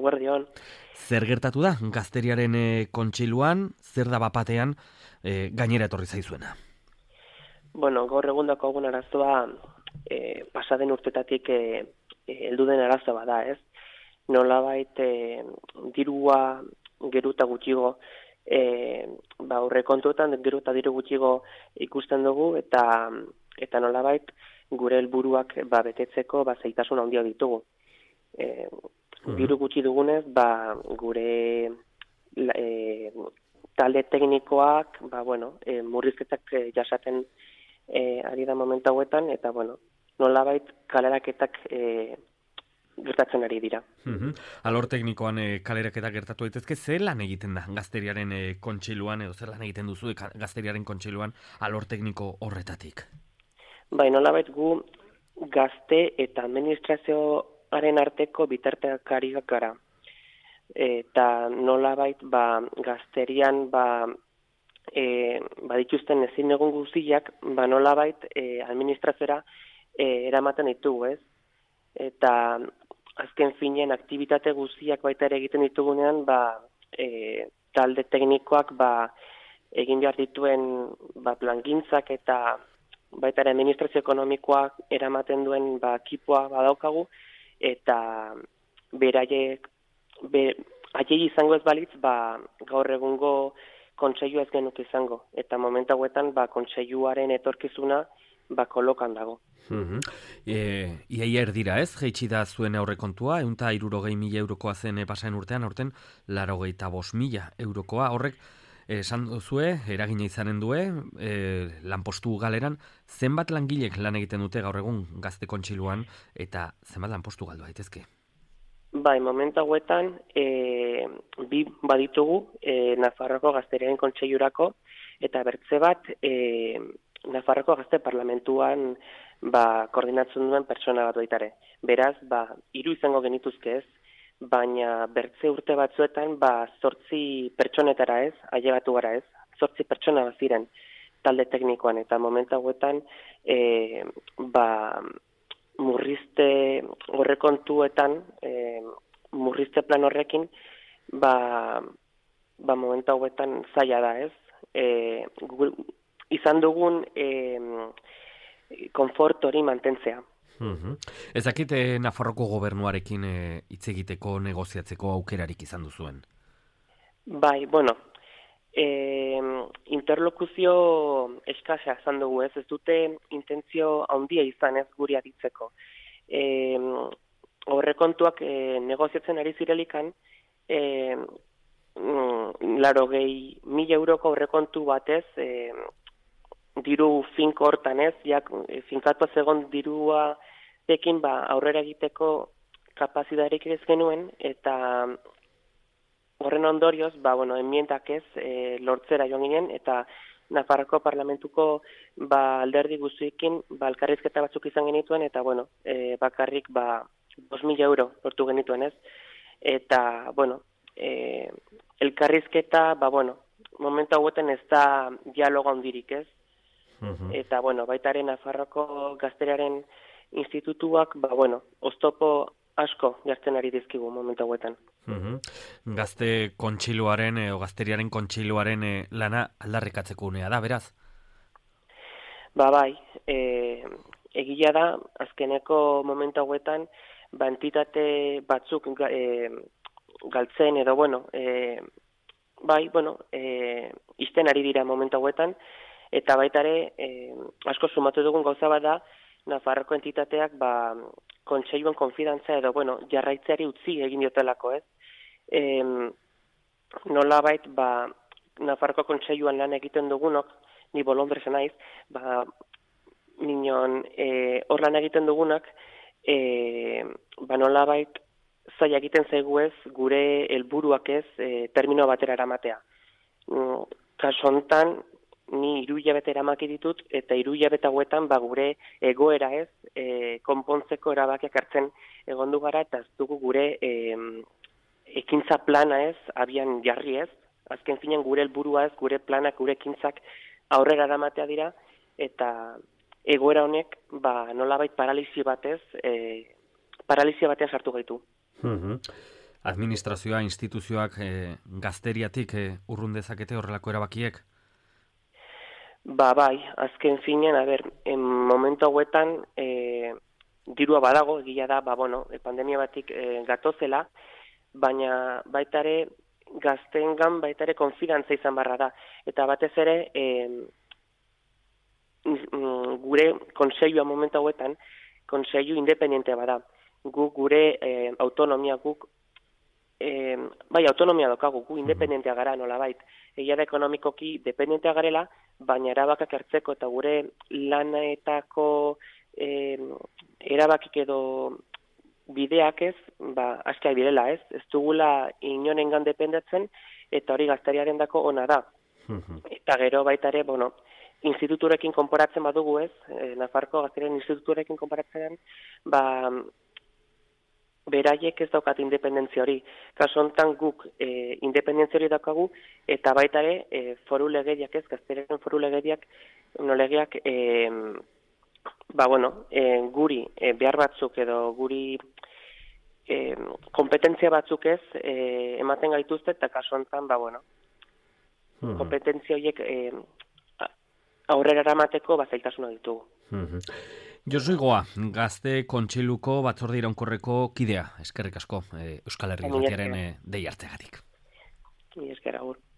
eguerdion. Zer gertatu da Gazteriaren kontseiluan, zer da bapatean gainera etorri zaizuena? Bueno, gaur egun daukagun arazoa pasaden urtetatik heldu den arazo bada, ez? Nolabait dirua gero eta gutxigo aurrekontuetan gero eta diru gutxigo ikusten dugu eta nolabait gure helburuak betetzeko zailtasun handia ditugu. Diru gutxi dugunez, gure talde teknikoak, murrizketak jasaten ari da momentu hauetan, eta nolabait kaleraketak gertatzen ari dira. Alor teknikoan kaleraketak gertatu daitezke, zer lan egiten da Gazteriaren kontseiluan, edo zer lan egiten duzu Gazteriaren kontseiluan alor tekniko horretatik? Nolabait gu gazte eta administrazioaren arteko bitartekariak gara. Eta nolabait Gazterian dituzten ezin egun guztiak, nolabait administraziora eramaten ditugu, ez? Eta azken finean aktibitate guztiak baita ere egiten ditugunean, talde teknikoak egin behar dituen plangintzak eta baita ere administrazio ekonomikoak eramaten duen kipoa badaukagu, eta beraiek haiei izango ez balitz, gaur egungo kontseilua ez genuk izango. Eta momentu hauetan kontseiluaren etorkizuna kolokan dago. Iaia erdira ez, jaitsi da zuen aurrekontua, 160.000 eurokoa zen pasaen urtean, aurten 85.000 eurokoa. Horrek esan duzue, eragina izanen due, lanpostu galeran, zenbat langilek lan egiten dute gaur egun Gazte kontseiluan, eta zenbat lanpostu galdu daitezke? Momentu hauetan, bi baditugu Nafarroako Gazteriaren kontseilurako, eta bertze bat Nafarroako Gazte Parlamentuan koordinatzen duen pertsona bat baitare. Beraz, 3 izango genituzke ez, baina bertze urte batzuetan 8 pertsonetara ez, ailegatu gara ez, 8 pertsona ziren talde teknikoan, eta momentu hauetan murrizte horrekontuetan, murrizte plan horrekin, momentu hauetan zaila da ez. Izan dugun konfort hori mantentzea. Ez dakit Nafarroko gobernuarekin hitz egiteko, negoziatzeko aukerarik izan duzuen? Interlokuzio eskasa izan dugu ez dute intentzio handia izan ez guri aditzeko. Horrekontuak negoziatzen ari zirelikan, 80.000 euroko horrekontu batez, diru finko hortan ez, finkatu egon dirua pekin aurrera egiteko kapazidarik ez genuen, eta horren ondorioz, enmiendak ez lortzera joan ginen, eta Nafarroko Parlamentuko alderdi guztiekin elkarrizketa batzuk izan genituen, eta bakarrik 5.000 euro lortu genituen ez. Eta, elkarrizketa, momentu hauetan ez da dialogo handirik ez. Eta, baitaren Nafarroko Gazteriaren institutuak, oztopo asko jartzen ari dizkigu momentu hauetan. Gazte kontseiluaren o Gazteriaren kontseiluaren lana aldarrikatzeko unea da, beraz? Egia da, azkeneko momentu hauetan, entitate batzuk galtzen edo, izten ari dira momentu hauetan, eta baitare, asko sumatu dugun gauza bada, Nafarroko entitateak kontseiluan konfidantza edo, jarraitzeari utzi egin diotelako, ez? Nolabait, Nafarroko kontseiluan lan egiten dugunok, ni bolondresa naiz, hor lan egiten dugunak, nolabait, zaila egiten zaigu ez, gure helburuak ez, termino batera eramatea. Kaso hontan, ni 3 hilabete eramaki ditut, eta 3 hilabete hauetan gure egoera ez, konpontzeko erabakiak hartzen egondu gara, eta ez dugu gure ekintza plana ez, abian jarri ez, azken finean gure helburua ez, gure planak, gure ekintzak aurrera eramatea dira, eta egoera honek nolabait paralisi batean sartu gaitu. Administrazioa, instituzioak gazteriatik urrun dezakete horrelako erabakiek? Bai, azken finean, momentu hauetan dirua badago, egia da, pandemia batik gatozela, baina baita ere gazteengan baita ere konfidantza izan barra da. Eta batez ere gure konseilua momentu hauetan, konseilu independiente bada. Gure autonomia, autonomia daukagu, gu independentea gara nolabait. Egia da ekonomikoki dependentea garela, baina erabakak hartzeko eta gure lanetako erabakik edo bideak askiak direla, ez? Ez dugula inonengan dependatzen, eta hori gazteriaren dako ona da. Eta gero baita ere, instituturekin konporatzen badugu, ez? Nafarko gazteriaren instituturekin konporatzen, beraiek ez daukat independentzia hori. Kasu honetan guk independentzia hori daukagu, eta baita ere foru legediak, ez? Gazteriaren foru legediak, legeak, guri behar batzuk edo guri kompetentzia batzuk ez ematen gaituzte, eta kasu honetan, kompetentzia horiek aurrera eramateko zailtasuna ditugu. Josu Igoa, Gazte Kontseiluko Batzorde Iraunkorreko kidea, eskerrik asko Euskal Herri Irratiaren dei hartzeagatik. Eskerrik agur.